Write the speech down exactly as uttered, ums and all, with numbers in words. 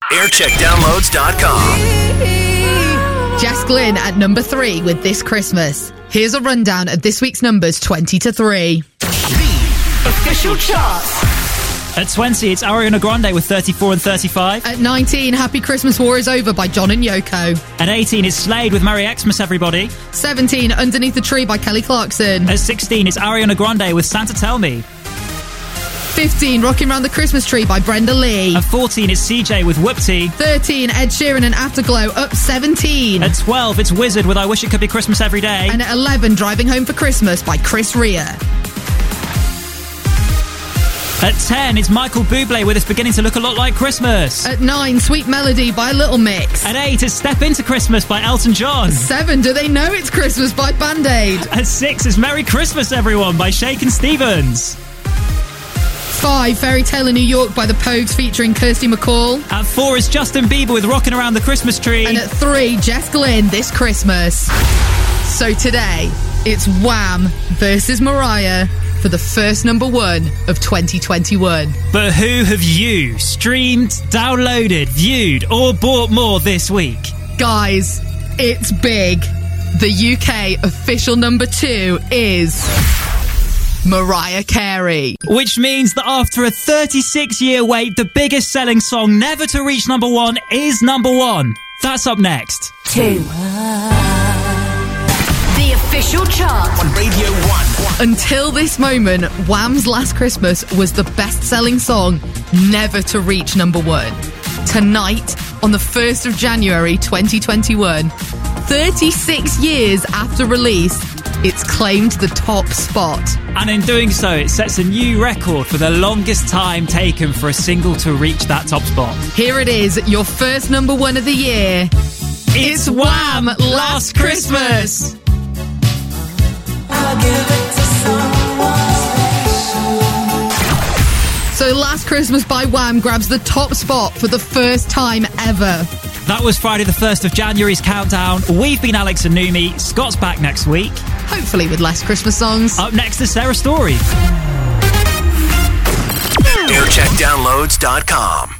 aircheck downloads dot com. Jess Glynn at number three with This Christmas. Here's a rundown of this week's numbers twenty to three. The official charts. At twenty, it's Ariana Grande with thirty-four and thirty-five. At nineteen, Happy Christmas War Is Over by John and Yoko. At eighteen, it's Slade with Merry Xmas, everybody. seventeen, Underneath the Tree by Kelly Clarkson. At sixteen, it's Ariana Grande with Santa Tell Me. fifteen, Rocking Round the Christmas Tree by Brenda Lee. At fourteen, it's C J with Whoopty. thirteen, Ed Sheeran and Afterglow, up seventeen. At twelve, it's Wizard with I Wish It Could Be Christmas Every Day. And at eleven, Driving Home for Christmas by Chris Rea. At ten, it's Michael Bublé with It's Beginning to Look a Lot Like Christmas. At nine, Sweet Melody by Little Mix. At eight, it's Step Into Christmas by Elton John. seven, Do They Know It's Christmas by Band-Aid. At six, is Merry Christmas Everyone by Shakin' Stevens. five, Fairy Tale in New York by The Pogues featuring Kirsty MacColl. At four is Justin Bieber with Rockin' Around the Christmas Tree. And at three, Jess Glynn, This Christmas. So today, it's Wham versus Mariah for the first number one of twenty twenty-one. But who have you streamed, downloaded, viewed, or bought more this week? Guys, it's big. The U K official number two is Mariah Carey. Which means that after a thirty-six year wait, the biggest selling song never to reach number one is number one. That's up next. Two. The official chart on Radio one. Until this moment, Wham's Last Christmas was the best-selling song never to reach number one. Tonight, on the first of January twenty twenty-one, thirty-six years after release, it's claimed the top spot. And in doing so, it sets a new record for the longest time taken for a single to reach that top spot. Here it is, your first number one of the year. It's, it's Wham! Last Christmas! I'll give it to someone special. So Last Christmas by Wham grabs the top spot for the first time ever. That was Friday the first of January's countdown. We've been Alex and Numi. Scott's back next week. Hopefully with less Christmas songs. Up next is Sarah Story. aircheck downloads dot com.